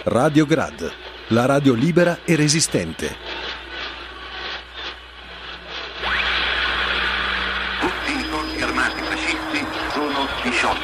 Radio Grad, la radio libera e resistente. Tutti i forti armati fascisti sono disciolti.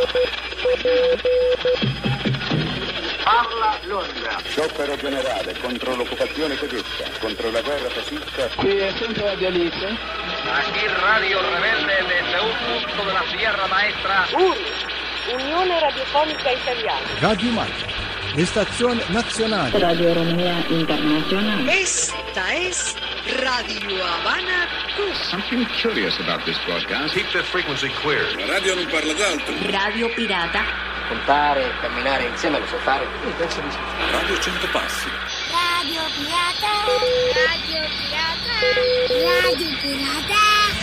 Parla Londra. Sciopero generale contro l'occupazione tedesca, contro la guerra fascista. Qui è sempre Radio Alice. Aquí Radio Rebelde desde un punto de la Sierra Maestra. Unione Radiofonica Italiana. Radio Malta, Estación Nacional. Radio Romea Internacional. Esta es Radio Habana Cuba. Something curious about this broadcast. Keep the frequency clear. La radio non parla d'altro. Radio Pirata. Contare e camminare insieme lo so fare. Penso di sì. Radio 100 Passi. Radio Pirata. Radio Pirata. Radio Pirata.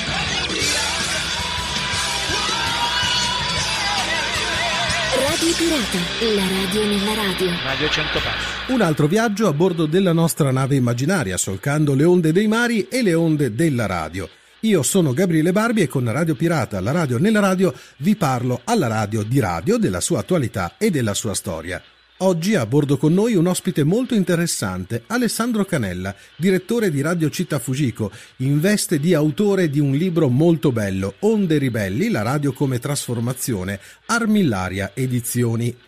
Radio Pirata, la radio nella radio. Radio 100 Passi. Un altro viaggio a bordo della nostra nave immaginaria, solcando le onde dei mari e le onde della radio. Io sono Gabriele Barbi e con Radio Pirata, la radio nella radio, vi parlo alla radio di radio, della sua attualità e della sua storia. Oggi a bordo con noi un ospite molto interessante, Alessandro Canella, direttore di Radio Città Fujiko, in veste di autore di un libro molto bello, Onde Ribelli, la radio come trasformazione, Armillaria Edizioni.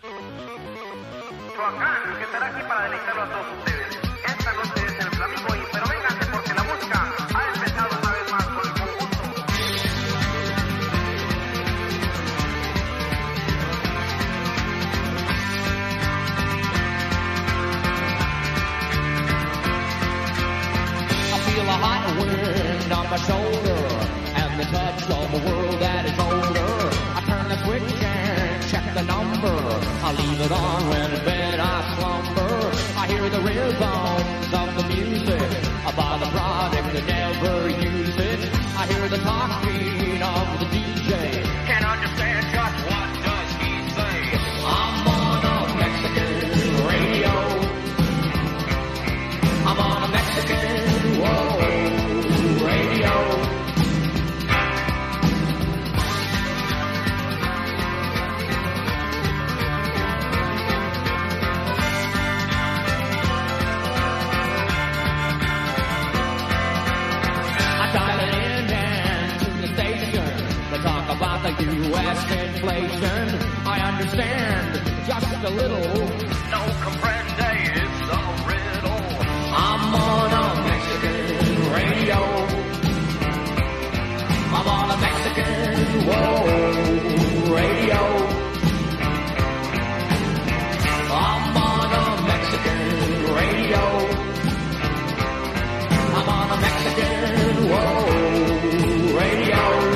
My shoulder and the touch of a world that is older. I turn the switch and check the number. I leave it on when in bed I slumber. I hear the rhythms of the music. I buy the product and never use it. I hear the talking of the DJ. Can't understand just what does he say. I'm on a Mexican radio. I'm on a Mexican radio. About the U.S. inflation, I understand just a little. No comprende, it's a riddle. I'm on a Mexican radio. I'm on a Mexican radio. I'm on a Mexican radio. I'm on a Mexican radio.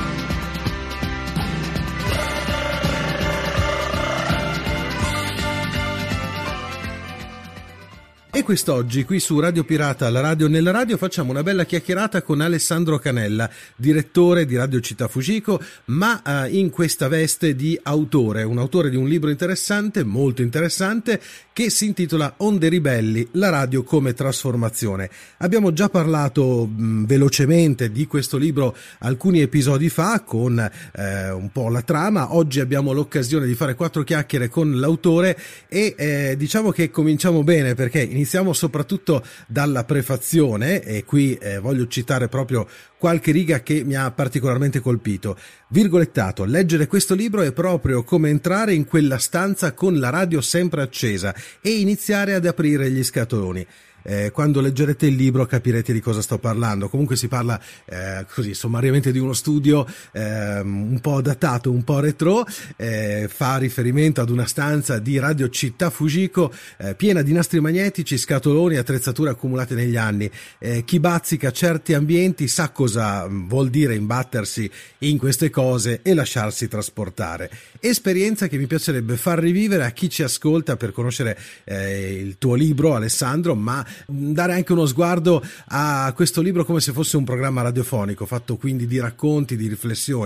E quest'oggi qui su Radio Pirata, la radio nella radio, facciamo una bella chiacchierata con Alessandro Canella, direttore di Radio Città Fujiko, ma in questa veste di autore, un autore di un libro interessante, molto interessante, che si intitola Onde Ribelli, la radio come trasformazione. Abbiamo già parlato velocemente di questo libro alcuni episodi fa con un po' la trama. Oggi abbiamo l'occasione di fare 4 chiacchiere con l'autore e diciamo che cominciamo bene, perché iniziamo soprattutto dalla prefazione e qui voglio citare proprio qualche riga che mi ha particolarmente colpito. Virgolettato: leggere questo libro è proprio come entrare in quella stanza con la radio sempre accesa e iniziare ad aprire gli scatoloni. Quando leggerete il libro capirete di cosa sto parlando. Comunque si parla così sommariamente di uno studio un po' datato, un po' retro, fa riferimento ad una stanza di Radio Città Fujiko piena di nastri magnetici, scatoloni e attrezzature accumulate negli anni. Chi bazzica certi ambienti sa cosa vuol dire imbattersi in queste cose e lasciarsi trasportare. Esperienza che mi piacerebbe far rivivere a chi ci ascolta per conoscere il tuo libro, Alessandro, ma dare anche uno sguardo a questo libro come se fosse un programma radiofonico, fatto quindi di racconti, di riflessioni.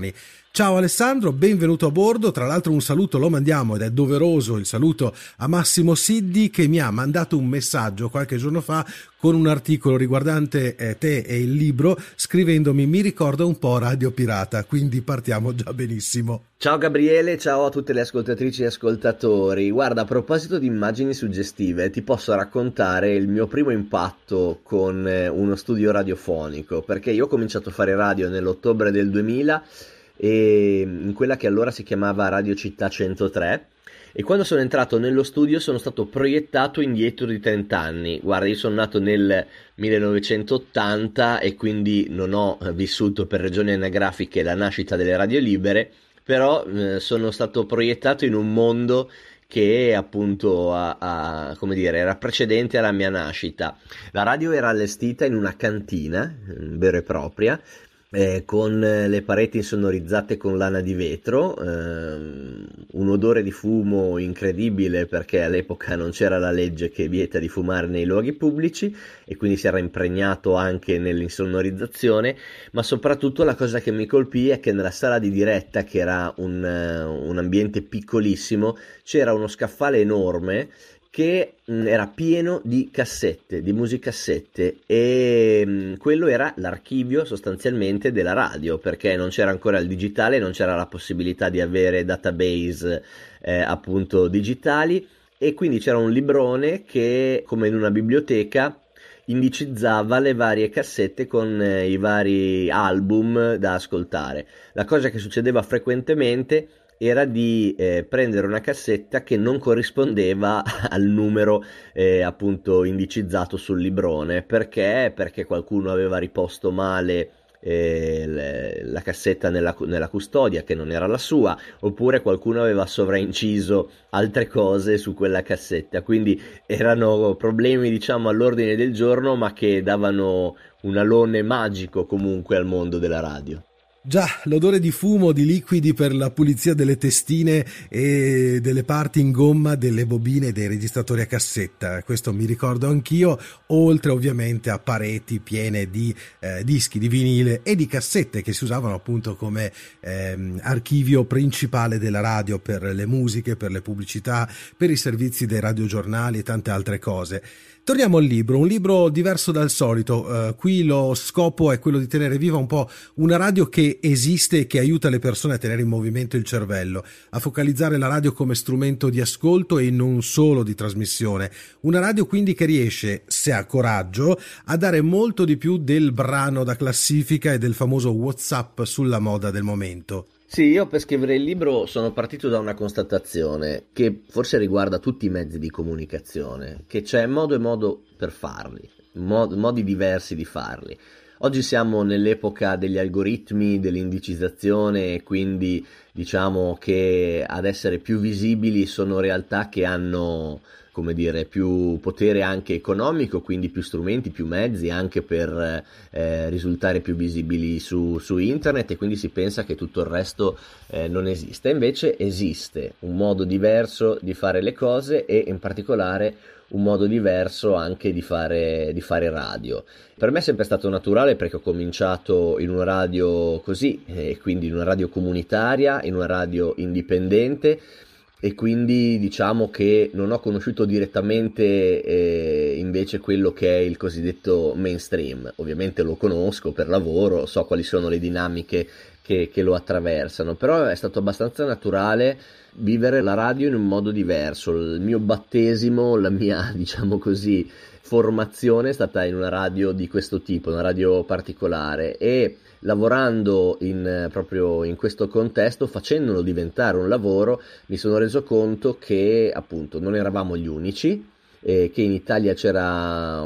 Ciao Alessandro, benvenuto a bordo. Tra l'altro un saluto lo mandiamo, ed è doveroso il saluto, a Massimo Siddi, che mi ha mandato un messaggio qualche giorno fa con un articolo riguardante te e il libro, scrivendomi: mi ricorda un po' Radio Pirata, quindi partiamo già benissimo. Ciao Gabriele, ciao a tutte le ascoltatrici e ascoltatori. Guarda, a proposito di immagini suggestive, ti posso raccontare il mio primo impatto con uno studio radiofonico, perché io ho cominciato a fare radio nell'ottobre del 2000 e in quella che allora si chiamava Radio Città 103, e quando sono entrato nello studio sono stato proiettato indietro di 30 anni. Guarda, io sono nato nel 1980 e quindi non ho vissuto per ragioni anagrafiche la nascita delle radio libere, però sono stato proiettato in un mondo che appunto come dire, era precedente alla mia nascita. La radio era allestita in una cantina vera e propria, con le pareti insonorizzate con lana di vetro, un odore di fumo incredibile, perché all'epoca non c'era la legge che vieta di fumare nei luoghi pubblici e quindi si era impregnato anche nell'insonorizzazione. Ma soprattutto la cosa che mi colpì è che nella sala di diretta, che era un ambiente piccolissimo, c'era uno scaffale enorme che era pieno di cassette, di musicassette, e quello era l'archivio sostanzialmente della radio, perché non c'era ancora il digitale, non c'era la possibilità di avere database appunto digitali, e quindi c'era un librone che, come in una biblioteca, indicizzava le varie cassette con i vari album da ascoltare. La cosa che succedeva frequentemente era di prendere una cassetta che non corrispondeva al numero appunto indicizzato sul librone. Perché qualcuno aveva riposto male la cassetta nella custodia, che non era la sua, oppure qualcuno aveva sovrainciso altre cose su quella cassetta. Quindi erano problemi, diciamo, all'ordine del giorno, ma che davano un alone magico comunque al mondo della radio. Già, l'odore di fumo, di liquidi per la pulizia delle testine e delle parti in gomma delle bobine dei registratori a cassetta, questo mi ricordo anch'io, oltre ovviamente a pareti piene di dischi di vinile e di cassette che si usavano appunto come archivio principale della radio, per le musiche, per le pubblicità, per i servizi dei radiogiornali e tante altre cose. Torniamo al libro, un libro diverso dal solito. Qui lo scopo è quello di tenere viva un po' una radio che esiste e che aiuta le persone a tenere in movimento il cervello, a focalizzare la radio come strumento di ascolto e non solo di trasmissione. Una radio quindi che riesce, se ha coraggio, a dare molto di più del brano da classifica e del famoso WhatsApp sulla moda del momento. Sì, io per scrivere il libro sono partito da una constatazione che forse riguarda tutti i mezzi di comunicazione, che c'è modo e modo per farli, modi diversi di farli. Oggi siamo nell'epoca degli algoritmi, dell'indicizzazione, e quindi diciamo che ad essere più visibili sono realtà che hanno, come dire, più potere anche economico, quindi più strumenti, più mezzi anche per risultare più visibili su internet, e quindi si pensa che tutto il resto non esiste. Invece esiste un modo diverso di fare le cose, e in particolare un modo diverso anche di fare radio. Per me è sempre stato naturale, perché ho cominciato in una radio così, quindi in una radio comunitaria, in una radio indipendente, e quindi diciamo che non ho conosciuto direttamente invece quello che è il cosiddetto mainstream. Ovviamente lo conosco per lavoro, so quali sono le dinamiche che lo attraversano, però è stato abbastanza naturale vivere la radio in un modo diverso. Il mio battesimo, la mia, diciamo così, formazione è stata in una radio di questo tipo, una radio particolare, e lavorando proprio in questo contesto, facendolo diventare un lavoro, mi sono reso conto che appunto non eravamo gli unici, che in Italia c'era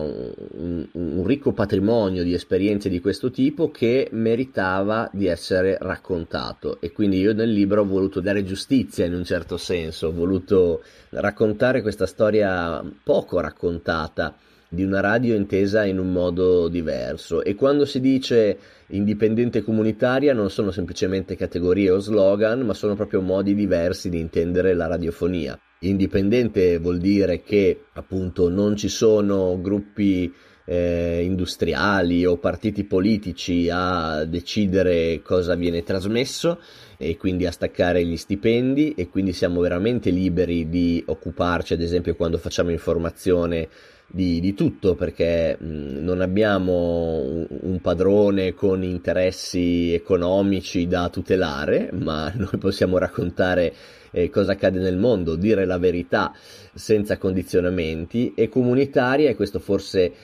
un ricco patrimonio di esperienze di questo tipo che meritava di essere raccontato, e quindi io nel libro ho voluto dare giustizia in un certo senso, ho voluto raccontare questa storia poco raccontata di una radio intesa in un modo diverso. E quando si dice indipendente comunitaria non sono semplicemente categorie o slogan, ma sono proprio modi diversi di intendere la radiofonia. Indipendente vuol dire che appunto non ci sono gruppi industriali o partiti politici a decidere cosa viene trasmesso e quindi a staccare gli stipendi, e quindi siamo veramente liberi di occuparci, ad esempio quando facciamo informazione, di tutto, perché non abbiamo un padrone con interessi economici da tutelare, ma noi possiamo raccontare cosa accade nel mondo, dire la verità senza condizionamenti. E comunitaria, e questo forse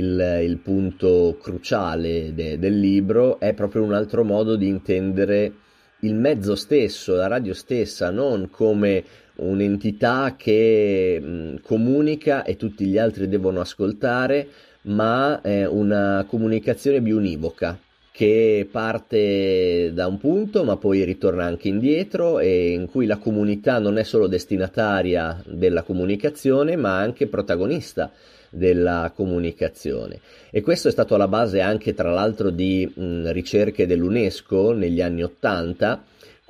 il punto cruciale del libro, è proprio un altro modo di intendere il mezzo stesso, la radio stessa, non come un'entità che comunica e tutti gli altri devono ascoltare, ma una comunicazione biunivoca che parte da un punto ma poi ritorna anche indietro, e in cui la comunità non è solo destinataria della comunicazione ma anche protagonista della comunicazione. E questo è stato alla base anche, tra l'altro, di ricerche dell'UNESCO negli anni '80,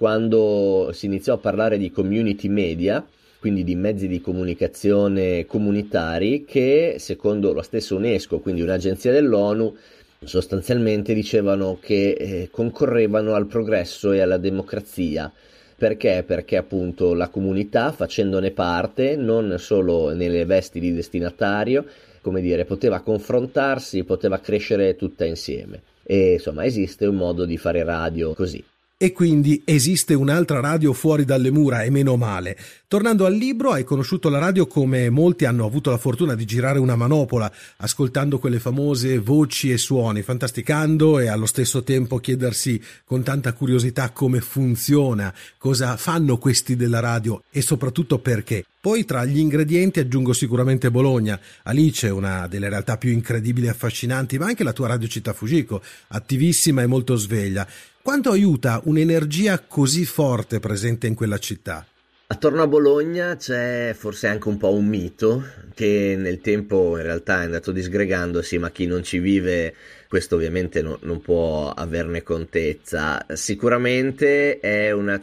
quando si iniziò a parlare di community media, quindi di mezzi di comunicazione comunitari, che secondo la stessa UNESCO, quindi un'agenzia dell'ONU, sostanzialmente dicevano che concorrevano al progresso e alla democrazia. Perché? Perché appunto la comunità, facendone parte, non solo nelle vesti di destinatario, come dire, poteva confrontarsi, poteva crescere tutta insieme. E insomma esiste un modo di fare radio così. E quindi esiste un'altra radio fuori dalle mura, e meno male. Tornando al libro, hai conosciuto la radio come molti hanno avuto la fortuna di girare una manopola, ascoltando quelle famose voci e suoni, fantasticando e allo stesso tempo chiedersi con tanta curiosità come funziona, cosa fanno questi della radio e soprattutto perché. Poi tra gli ingredienti aggiungo sicuramente Bologna, Alice, una delle realtà più incredibili e affascinanti, ma anche la tua Radio Città Fugico, attivissima e molto sveglia. Quanto aiuta un'energia così forte presente in quella città? Attorno a Bologna c'è forse anche un po' un mito che nel tempo in realtà è andato disgregandosi, ma chi non ci vive questo ovviamente non può averne contezza. Sicuramente è una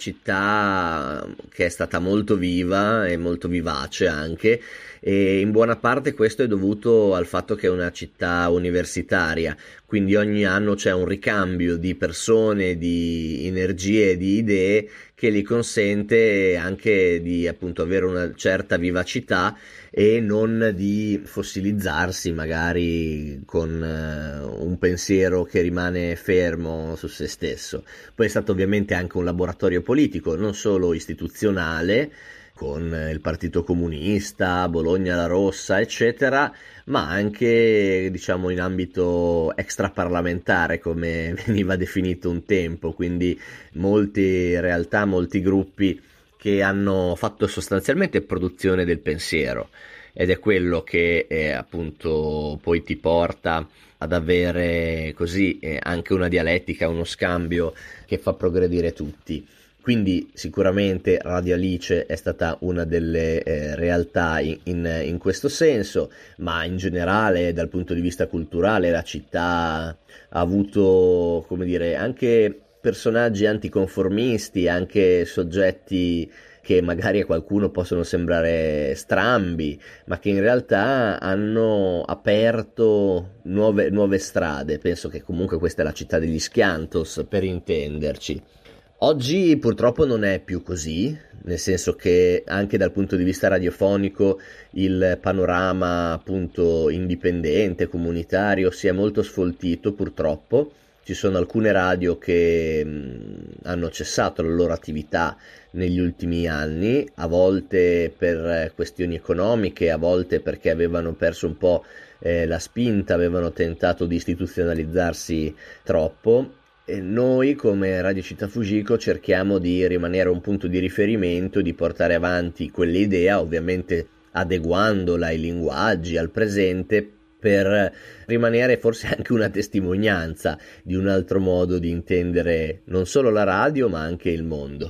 città che è stata molto viva e molto vivace anche, e in buona parte questo è dovuto al fatto che è una città universitaria, quindi ogni anno c'è un ricambio di persone, di energie, di idee che gli consente anche di appunto avere una certa vivacità e non di fossilizzarsi magari con un pensiero che rimane fermo su se stesso. Poi è stato ovviamente anche un laboratorio politico, non solo istituzionale, con il Partito Comunista, Bologna la Rossa, eccetera, ma anche diciamo in ambito extraparlamentare, come veniva definito un tempo, quindi molte realtà, molti gruppi che hanno fatto sostanzialmente produzione del pensiero, ed è quello che appunto poi ti porta ad avere così anche una dialettica, uno scambio che fa progredire tutti. Quindi sicuramente Radio Alice è stata una delle realtà in questo senso, ma in generale dal punto di vista culturale la città ha avuto, come dire, anche personaggi anticonformisti, anche soggetti che magari a qualcuno possono sembrare strambi, ma che in realtà hanno aperto nuove strade. Penso che comunque questa è la città degli Schiantos, per intenderci. Oggi purtroppo non è più così, nel senso che anche dal punto di vista radiofonico il panorama appunto indipendente, comunitario, si è molto sfoltito purtroppo. Ci sono alcune radio che hanno cessato la loro attività negli ultimi anni, a volte per questioni economiche, a volte perché avevano perso un po' la spinta, avevano tentato di istituzionalizzarsi troppo. E noi come Radio Città Fugico cerchiamo di rimanere un punto di riferimento, di portare avanti quell'idea, ovviamente adeguandola ai linguaggi, al presente, per rimanere forse anche una testimonianza di un altro modo di intendere non solo la radio ma anche il mondo.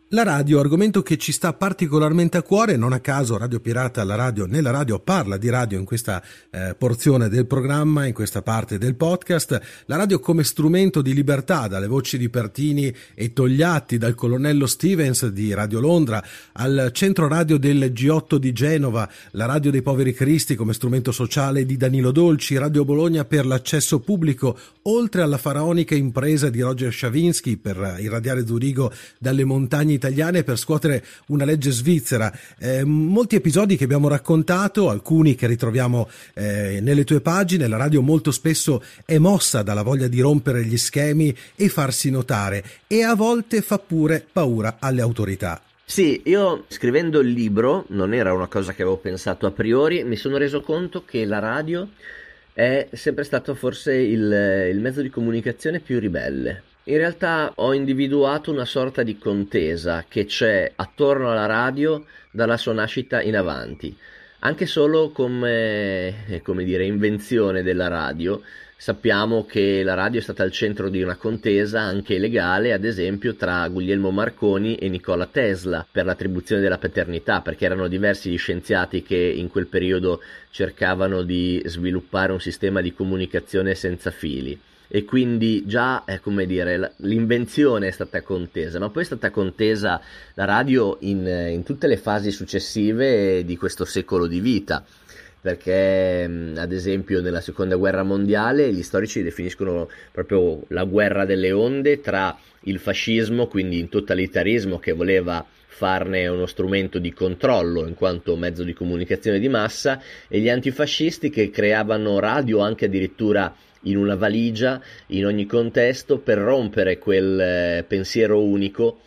La radio, argomento che ci sta particolarmente a cuore, non a caso Radio Pirata, la radio nella radio, parla di radio in questa porzione del programma, in questa parte del podcast. La radio come strumento di libertà, dalle voci di Pertini e Togliatti, dal colonnello Stevens di Radio Londra, al centro radio del G8 di Genova, la radio dei Poveri Cristi come strumento sociale di Danilo Dolci, Radio Bologna per l'accesso pubblico, oltre alla faraonica impresa di Roger Shavinsky per irradiare Zurigo dalle montagne italiane per scuotere una legge svizzera. Molti episodi che abbiamo raccontato, alcuni che ritroviamo nelle tue pagine. La radio molto spesso è mossa dalla voglia di rompere gli schemi e farsi notare, e a volte fa pure paura alle autorità. Sì, io scrivendo il libro, non era una cosa che avevo pensato a priori, mi sono reso conto che la radio è sempre stato forse il mezzo di comunicazione più ribelle. In realtà ho individuato una sorta di contesa che c'è attorno alla radio dalla sua nascita in avanti, anche solo come dire, invenzione della radio. Sappiamo che la radio è stata al centro di una contesa anche legale, ad esempio tra Guglielmo Marconi e Nikola Tesla per l'attribuzione della paternità, perché erano diversi gli scienziati che in quel periodo cercavano di sviluppare un sistema di comunicazione senza fili. E quindi già, come dire, l'invenzione è stata contesa, ma poi è stata contesa la radio in tutte le fasi successive di questo secolo di vita, perché ad esempio nella seconda guerra mondiale gli storici definiscono proprio la guerra delle onde tra il fascismo, quindi il totalitarismo che voleva farne uno strumento di controllo in quanto mezzo di comunicazione di massa, e gli antifascisti che creavano radio anche addirittura in una valigia in ogni contesto per rompere quel pensiero unico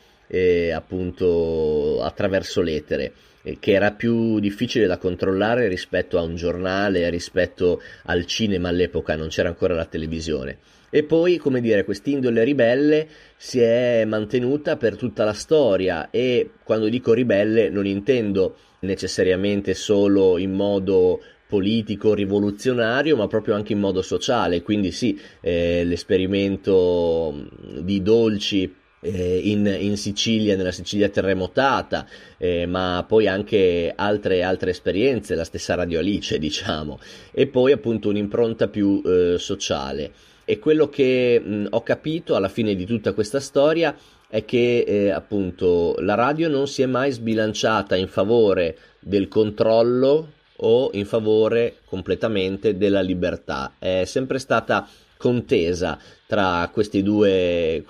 appunto attraverso l'etere, che era più difficile da controllare rispetto a un giornale, rispetto al cinema. All'epoca non c'era ancora la televisione. E poi, come dire, quest'indole ribelle si è mantenuta per tutta la storia, e quando dico ribelle non intendo necessariamente solo in modo politico, rivoluzionario, ma proprio anche in modo sociale. Quindi sì, l'esperimento di Dolci in Sicilia, nella Sicilia terremotata, ma poi anche altre esperienze, la stessa Radio Alice, diciamo, e poi appunto un'impronta più sociale. E quello che ho capito alla fine di tutta questa storia è che appunto la radio non si è mai sbilanciata in favore del controllo o in favore completamente della libertà. È sempre stata contesa tra questi due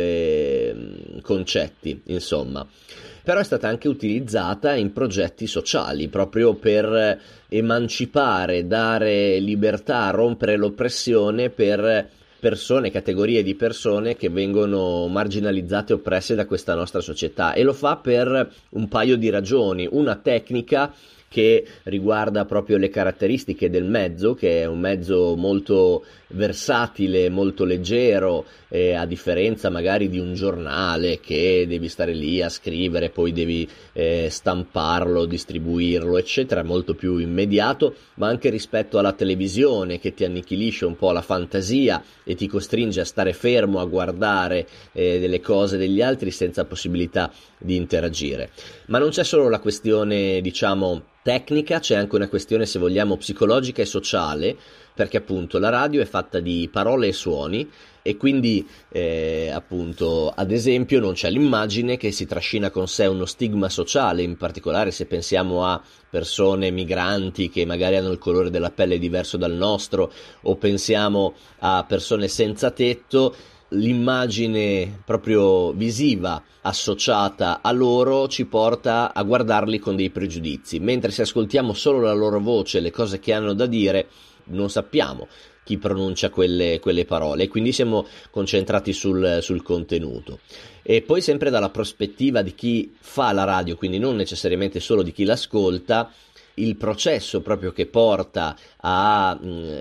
concetti, insomma. Però è stata anche utilizzata in progetti sociali, proprio per emancipare, dare libertà, rompere l'oppressione per persone, categorie di persone che vengono marginalizzate e oppresse da questa nostra società, e lo fa per un paio di ragioni. Una tecnica che riguarda proprio le caratteristiche del mezzo, che è un mezzo molto versatile, molto leggero, a differenza magari di un giornale che devi stare lì a scrivere, poi devi stamparlo, distribuirlo, eccetera, molto più immediato, ma anche rispetto alla televisione che ti annichilisce un po' la fantasia e ti costringe a stare fermo a guardare delle cose degli altri senza possibilità di interagire. Ma non c'è solo la questione, diciamo, tecnica, c'è anche una questione, se vogliamo, psicologica e sociale, perché appunto la radio è fatta di parole e suoni, e quindi appunto ad esempio non c'è l'immagine che si trascina con sé uno stigma sociale, in particolare se pensiamo a persone migranti che magari hanno il colore della pelle diverso dal nostro, o pensiamo a persone senza tetto. L'immagine proprio visiva associata a loro ci porta a guardarli con dei pregiudizi, mentre se ascoltiamo solo la loro voce, le cose che hanno da dire, non sappiamo chi pronuncia quelle parole, e quindi siamo concentrati sul contenuto. E poi sempre dalla prospettiva di chi fa la radio, quindi non necessariamente solo di chi l'ascolta, il processo proprio che porta a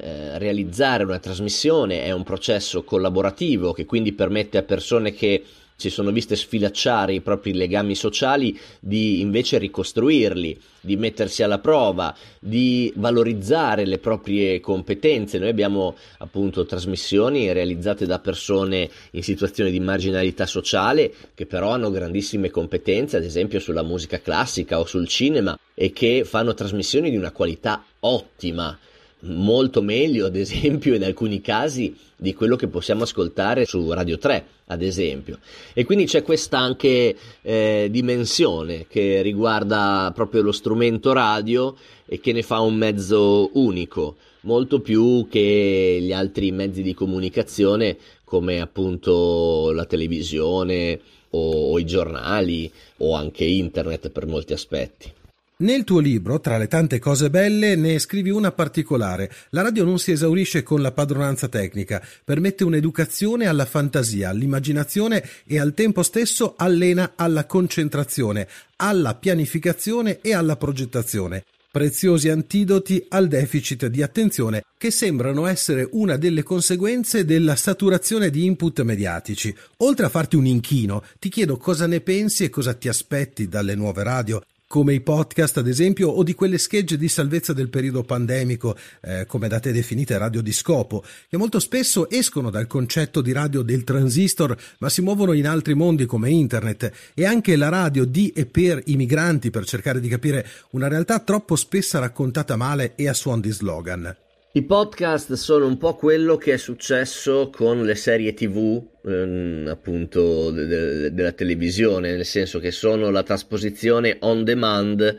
realizzare una trasmissione è un processo collaborativo, che quindi permette a persone che si sono viste sfilacciare i propri legami sociali, di invece ricostruirli, di mettersi alla prova, di valorizzare le proprie competenze. Noi abbiamo appunto trasmissioni realizzate da persone in situazioni di marginalità sociale che però hanno grandissime competenze, ad esempio sulla musica classica o sul cinema, e che fanno trasmissioni di una qualità ottima, molto meglio ad esempio in alcuni casi di quello che possiamo ascoltare su Radio 3 ad esempio. E quindi c'è questa anche dimensione che riguarda proprio lo strumento radio e che ne fa un mezzo unico, molto più che gli altri mezzi di comunicazione come appunto la televisione o i giornali o anche internet per molti aspetti. Nel tuo libro, tra le tante cose belle, ne scrivi una particolare. La radio non si esaurisce con la padronanza tecnica, permette un'educazione alla fantasia, all'immaginazione e al tempo stesso allena alla concentrazione, alla pianificazione e alla progettazione. Preziosi antidoti al deficit di attenzione che sembrano essere una delle conseguenze della saturazione di input mediatici. Oltre a farti un inchino, ti chiedo cosa ne pensi e cosa ti aspetti dalle nuove radio, come i podcast ad esempio, o di quelle schegge di salvezza del periodo pandemico, come da te definite radio di scopo, che molto spesso escono dal concetto di radio del transistor ma si muovono in altri mondi come internet, e anche la radio di e per i migranti, per cercare di capire una realtà troppo spesso raccontata male e a suon di slogan. I podcast sono un po' quello che è successo con le serie TV appunto della televisione, nel senso che sono la trasposizione on demand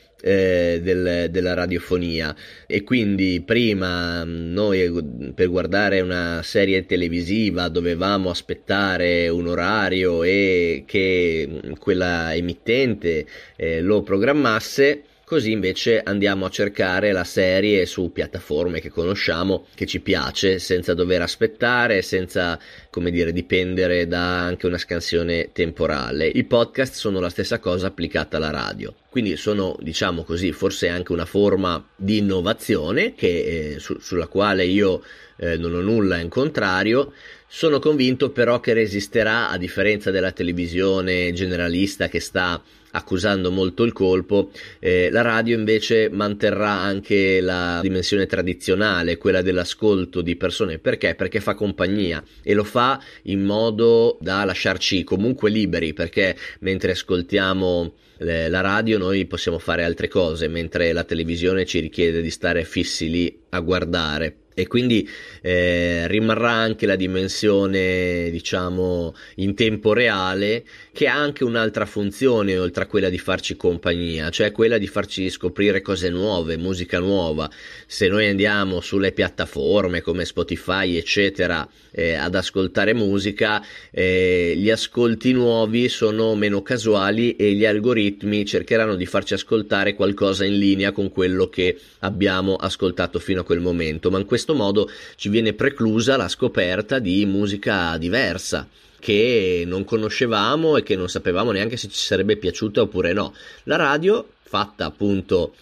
della radiofonia. E quindi prima noi per guardare una serie televisiva dovevamo aspettare un orario e che quella emittente lo programmasse. Così invece andiamo a cercare la serie su piattaforme che conosciamo, che ci piace, senza dover aspettare, senza, come dire, dipendere da anche una scansione temporale. I podcast sono la stessa cosa applicata alla radio. Quindi sono, diciamo così, forse anche una forma di innovazione che, sulla quale io non ho nulla in contrario. Sono convinto però che resisterà, a differenza della televisione generalista che sta accusando molto il colpo. La radio invece manterrà anche la dimensione tradizionale, quella dell'ascolto di persone. Perché? Perché fa compagnia e lo fa in modo da lasciarci comunque liberi, perché mentre ascoltiamo la radio noi possiamo fare altre cose, mentre la televisione ci richiede di stare fissi lì a guardare. E quindi rimarrà anche la dimensione, diciamo, in tempo reale, che ha anche un'altra funzione oltre a quella di farci compagnia, cioè quella di farci scoprire cose nuove, musica nuova. Se noi andiamo sulle piattaforme come Spotify eccetera ad ascoltare musica, gli ascolti nuovi sono meno casuali e gli algoritmi cercheranno di farci ascoltare qualcosa in linea con quello che abbiamo ascoltato fino a quel momento, ma in questo modo ci viene preclusa la scoperta di musica diversa che non conoscevamo e che non sapevamo neanche se ci sarebbe piaciuta oppure no. La radio, fatta appunto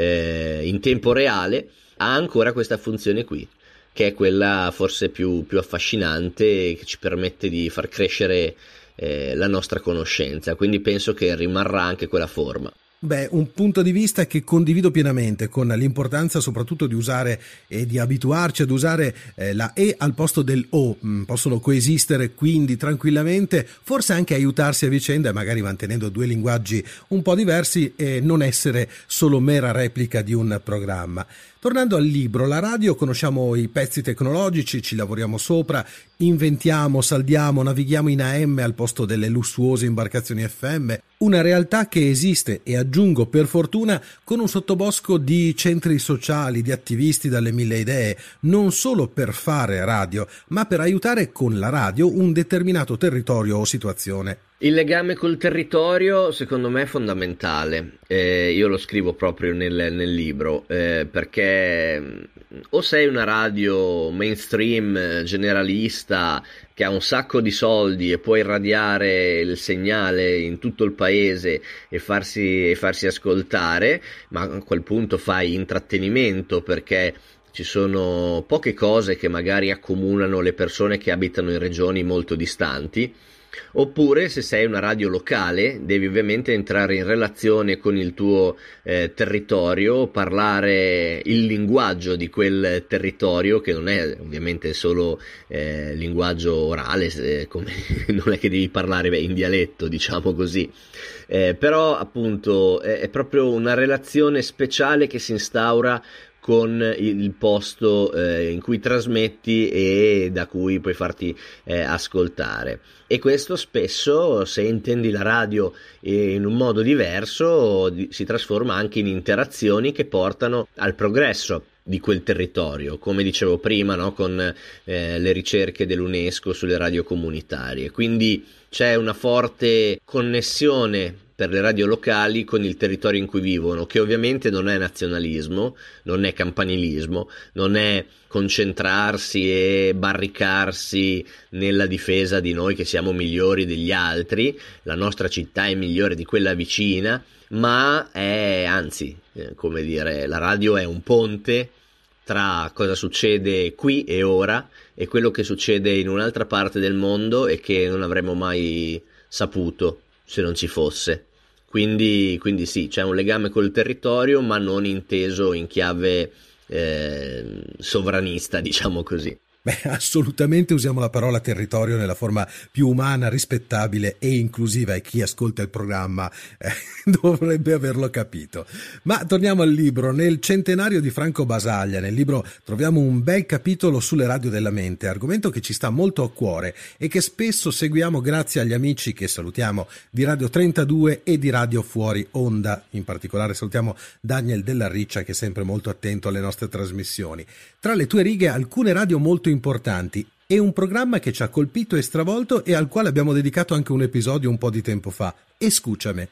in tempo reale, ha ancora questa funzione qui, che è quella forse più affascinante, che ci permette di far crescere la nostra conoscenza, quindi penso che rimarrà anche quella forma. Beh, un punto di vista che condivido pienamente, con l'importanza soprattutto di usare e di abituarci ad usare la E al posto del O. Possono coesistere quindi tranquillamente, forse anche aiutarsi a vicenda, magari mantenendo due linguaggi un po' diversi e non essere solo mera replica di un programma. Tornando al libro, la radio, conosciamo i pezzi tecnologici, ci lavoriamo sopra, inventiamo, saldiamo, navighiamo in AM al posto delle lussuose imbarcazioni FM, una realtà che esiste, e aggiungo per fortuna, con un sottobosco di centri sociali, di attivisti dalle mille idee, non solo per fare radio, ma per aiutare con la radio un determinato territorio o situazione. Il legame col territorio secondo me è fondamentale, io lo scrivo proprio nel libro, perché o sei una radio mainstream generalista che ha un sacco di soldi e può irradiare il segnale in tutto il paese e farsi ascoltare, ma a quel punto fai intrattenimento, perché ci sono poche cose che magari accomunano le persone che abitano in regioni molto distanti. Oppure, se sei una radio locale, devi ovviamente entrare in relazione con il tuo territorio, parlare il linguaggio di quel territorio, che non è ovviamente solo linguaggio orale, come non è che devi parlare in dialetto, diciamo così, però appunto è proprio una relazione speciale che si instaura con il posto in cui trasmetti e da cui puoi farti ascoltare. E questo spesso, se intendi la radio in un modo diverso, si trasforma anche in interazioni che portano al progresso di quel territorio, come dicevo prima, no? Con le ricerche dell'UNESCO sulle radio comunitarie. Quindi c'è una forte connessione per le radio locali con il territorio in cui vivono, che ovviamente non è nazionalismo, non è campanilismo, non è concentrarsi e barricarsi nella difesa di noi che siamo migliori degli altri, la nostra città è migliore di quella vicina, ma è, anzi, come dire, la radio è un ponte tra cosa succede qui e ora e quello che succede in un'altra parte del mondo e che non avremmo mai saputo se non ci fosse. Quindi sì, c'è un legame col territorio, ma non inteso in chiave sovranista, diciamo così. Beh, assolutamente usiamo la parola territorio nella forma più umana, rispettabile e inclusiva, e chi ascolta il programma dovrebbe averlo capito. Ma torniamo al libro. Nel Centenario di Franco Basaglia, nel libro troviamo un bel capitolo sulle radio della mente, argomento che ci sta molto a cuore e che spesso seguiamo grazie agli amici che salutiamo di Radio 32 e di Radio Fuori Onda. In particolare salutiamo Daniel Della Riccia, che è sempre molto attento alle nostre trasmissioni. Tra le tue righe alcune radio molto importanti e un programma che ci ha colpito e stravolto e al quale abbiamo dedicato anche un episodio un po' di tempo fa. Escúchame,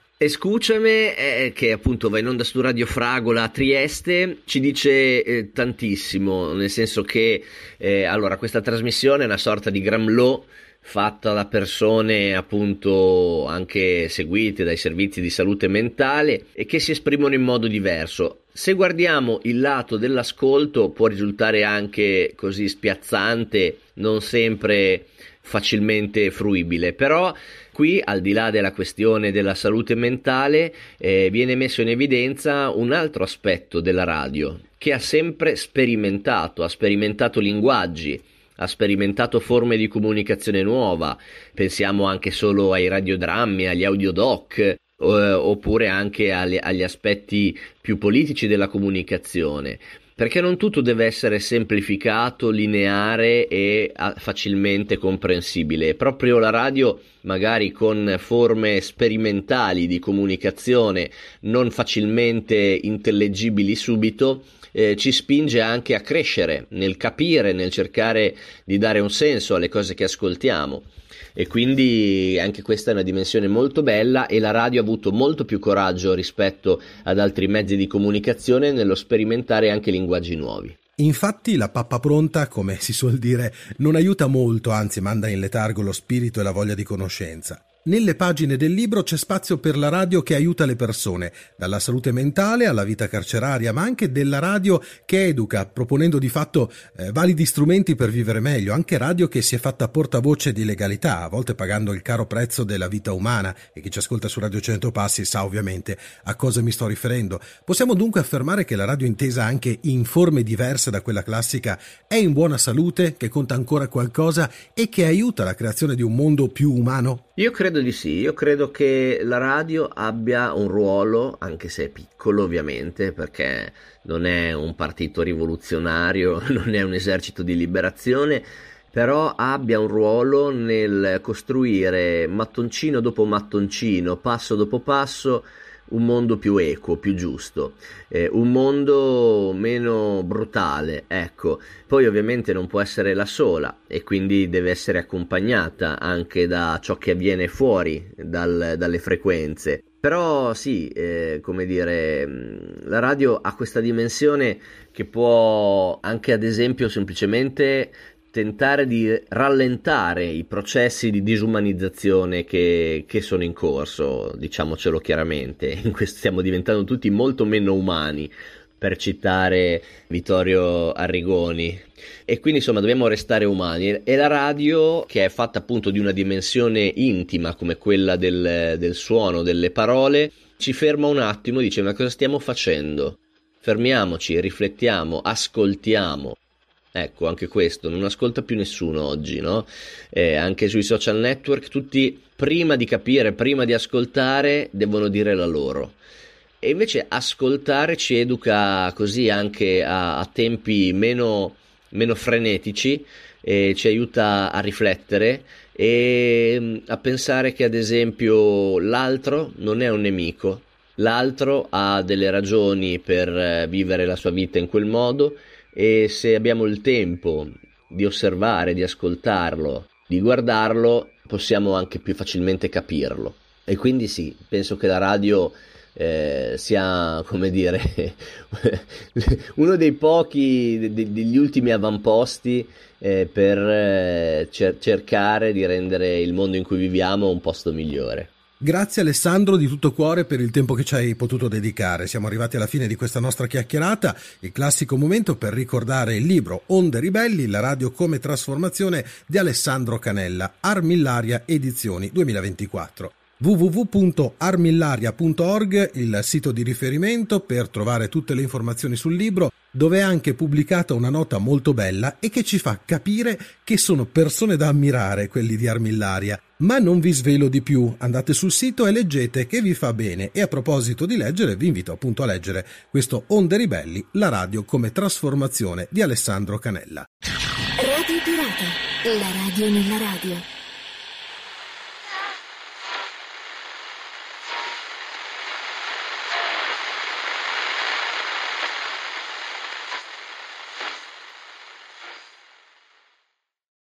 che appunto va in onda su Radio Fragola a Trieste, ci dice tantissimo, nel senso che allora questa trasmissione è una sorta di Gramlò fatta da persone appunto anche seguite dai servizi di salute mentale e che si esprimono in modo diverso. Se guardiamo il lato dell'ascolto può risultare anche così spiazzante, non sempre facilmente fruibile, però qui, al di là della questione della salute mentale, viene messo in evidenza un altro aspetto della radio, che ha sempre sperimentato linguaggi, ha sperimentato forme di comunicazione nuova. Pensiamo anche solo ai radiodrammi, agli audiodoc, oppure anche agli aspetti più politici della comunicazione, perché non tutto deve essere semplificato, lineare e facilmente comprensibile. Proprio la radio, magari con forme sperimentali di comunicazione non facilmente intellegibili subito, ci spinge anche a crescere nel capire, nel cercare di dare un senso alle cose che ascoltiamo. E quindi anche questa è una dimensione molto bella, e la radio ha avuto molto più coraggio rispetto ad altri mezzi di comunicazione nello sperimentare anche linguaggi nuovi. Infatti la pappa pronta, come si suol dire, non aiuta molto, anzi manda in letargo lo spirito e la voglia di conoscenza. Nelle pagine del libro c'è spazio per la radio che aiuta le persone, dalla salute mentale alla vita carceraria, ma anche della radio che educa, proponendo di fatto validi strumenti per vivere meglio, anche radio che si è fatta portavoce di legalità, a volte pagando il caro prezzo della vita umana, e chi ci ascolta su Radio 100 Passi sa ovviamente a cosa mi sto riferendo. Possiamo dunque affermare che la radio, intesa anche in forme diverse da quella classica, è in buona salute, che conta ancora qualcosa e che aiuta la creazione di un mondo più umano? Io credo di sì, io credo che la radio abbia un ruolo, anche se è piccolo ovviamente, perché non è un partito rivoluzionario, non è un esercito di liberazione, però abbia un ruolo nel costruire mattoncino dopo mattoncino, passo dopo passo, un mondo più equo, più giusto, un mondo meno brutale, ecco. Poi ovviamente non può essere la sola e quindi deve essere accompagnata anche da ciò che avviene fuori dalle frequenze. Però sì, come dire, la radio ha questa dimensione che può anche, ad esempio, semplicemente tentare di rallentare i processi di disumanizzazione che sono in corso, diciamocelo chiaramente. In questo stiamo diventando tutti molto meno umani, per citare Vittorio Arrigoni. E quindi insomma dobbiamo restare umani, e la radio, che è fatta appunto di una dimensione intima come quella del suono, delle parole, ci ferma un attimo e dice: ma cosa stiamo facendo? Fermiamoci, riflettiamo, ascoltiamo. Ecco, anche questo non ascolta più nessuno oggi, no? Anche sui social network tutti, prima di capire, prima di ascoltare, devono dire la loro. E invece ascoltare ci educa così anche a tempi meno frenetici, e ci aiuta a riflettere e a pensare che, ad esempio, l'altro non è un nemico, l'altro ha delle ragioni per vivere la sua vita in quel modo, e se abbiamo il tempo di osservare, di ascoltarlo, di guardarlo, possiamo anche più facilmente capirlo. E quindi sì, penso che la radio sia, come dire, uno dei pochi, degli ultimi avamposti per cercare di rendere il mondo in cui viviamo un posto migliore. Grazie Alessandro di tutto cuore per il tempo che ci hai potuto dedicare. Siamo arrivati alla fine di questa nostra chiacchierata, il classico momento per ricordare il libro Onde Ribelli, la radio come trasformazione di Alessandro Canella, Armillaria Edizioni 2024. www.armillaria.org, il sito di riferimento per trovare tutte le informazioni sul libro, dove è anche pubblicata una nota molto bella e che ci fa capire che sono persone da ammirare quelli di Armillaria. Ma non vi svelo di più, andate sul sito e leggete che vi fa bene. E a proposito di leggere, vi invito appunto a leggere questo Onde Ribelli, la radio come trasformazione di Alessandro Canella. Radio Pirata, la radio nella radio.